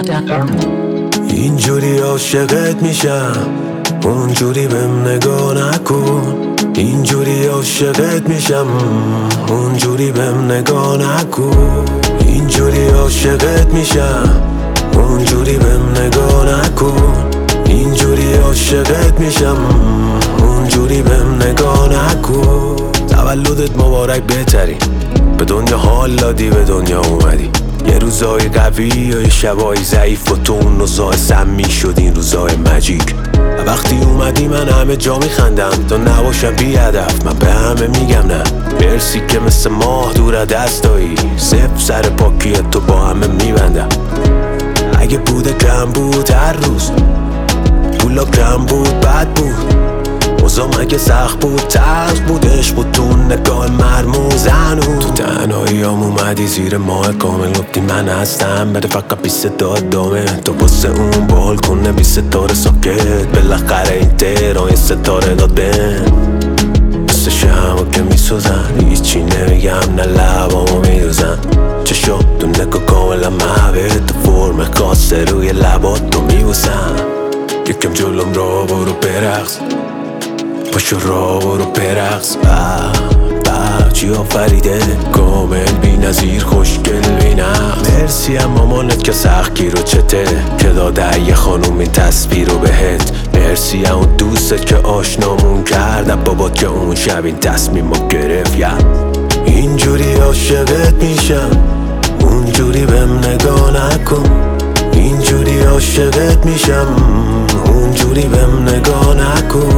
اینجوری عاشقت میشم اونجوری بهم نگاه نکن. اینجوری عاشقت میشم اونجوری بهم نگاه نکن. اینجوری عاشقت میشم اونجوری بهم نگاه نکن. اینجوری عاشقت میشم اونجوری بهم نگاه نکن. تولدت مبارک بهترین، به دنیا حال دادی به دنیا اومدی. یه روزای قوی و یه شبای ضعیف و تو اون روزای سمی شد این روزای مجیک. وقتی اومدی من همه جا میخندم تا نباشم بی هدف. من به همه میگم نه مرسی که مثل ماه دور دستایی. صفر سر پاکی تو با همه میبندم. اگه بوده کم بود هر روز پولا کم بود بد بود. اوزا مگه سخت بود تلخ بود عشق بود تو نگاه مرموز هنوز. تو تنهاییام اومدی زیر ماه کامل گفتی من هستم بده فقط بی صدا دامه. تو واسه اون بالکنه بی ستاره ساکت بالاخره این تهران یه ستاره داده. مثل شما که میسوزن هیچی نمیگم نه لبامو میدوزن. چشم تو نگاه کاملا محبه تو فرم خاصه روی لبات تو میبوسن. یکم جلوم را برو برقص پاشو را برو برقص. چی آفریده کامل بی نظیر خوشگل بینم. مرسی هم مامانت که سختگیر و چته که داده یه خانومی تصویر رو بهت. مرسی هم اون دوستت که آشنامون کرد بابات که اون شب این تصمیم رو گرفت. اینجوری عاشقت میشم اونجوری بهم نگاه نکن. اینجوری عاشقت میشم اونجوری بهم نگاه نکن.